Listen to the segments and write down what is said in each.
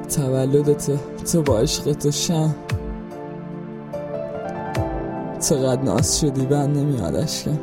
تولدت تو با عشق تو شم، چقدر ناز شدی بند نمیاد اشکم.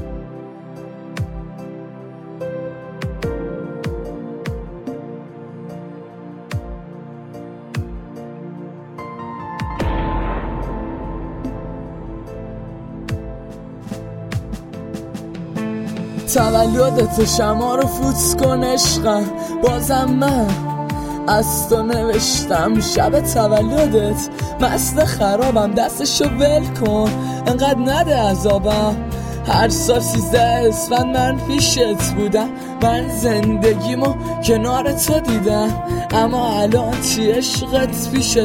تولدت شما رو فوت کن عشقم، بازم من از تو نوشتم شب تولدت مست خرابم، دستشو ول کن انقدر نده عذابم. هر سال 13 اسفند من پیشت بودم، من زندگیمو کنار تو دیدم، اما الان چی عشقت پیشته؟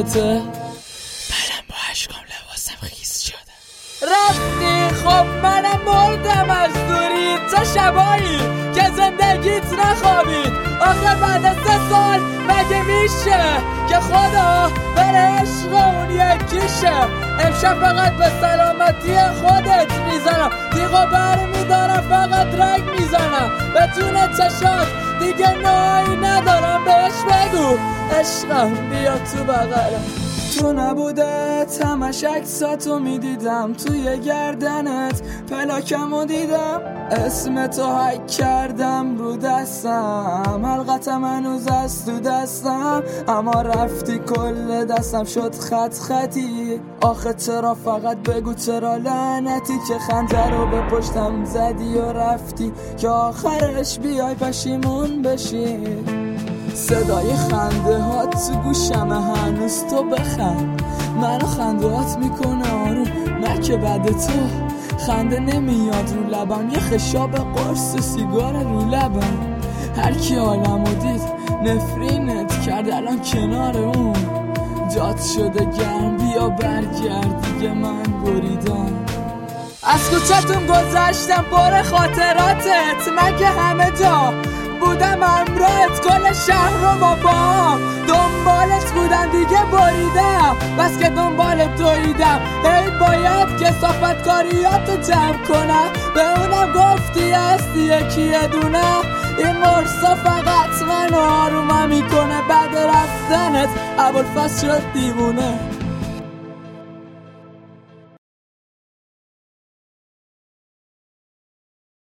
برم با عشقم لباسم خیس شده. رفتی خب منم مردم از دوری، تا شبایی که زندگیت نخوابید. آخه بعد از 3 سال مگه میشه که خدا بره عشق اون یکیشه؟ امشب فقط به سلامتی خودت میزنم، دیگه بر میدارم فقط رنگ میزنم به تون چشات، دیگه نایی ندارم بهش بگو عشقم بیا تو بغلم. تو نبودت همش عکساتو میدیدم، توی گردنت پلاکمو دیدم، اسم تو حک کردم رو دستم، حلقتم هنوز از تو دستم، اما رفتی کل دستم شد خط خطی. آخه چرا فقط بگو چرا لعنتی که خنجر رو به پشتم زدی و رفتی که آخرش بیای پشیمون بشی. صدای خنده هات تو گوشمه هنوز، تو بخند منو خنده هات میکنه آروم، نه که بعد تو خنده نمیاد رو لبم، یه خشاب قرص سیگار رو لبم. هر کی عالمو دید نفرینت کرد، الان کنار اون جات شده گرم، بیا برگرد دیگه من بریدم. از کوچه‌تون گذشتم پر خاطراتت، مگه همه جا بودم امرات، کل شهر رو با پاهم دنبالت بودم دیگه بریدم، بس که دنبالت دویدم هی باید کثافت کاریاتو جمع کنم. به اونم گفتی هستی یکی یه دونه، این مرسا فقط منو آرومم میکنه، بعد رفتنت ابوالفضل شد دیوونه.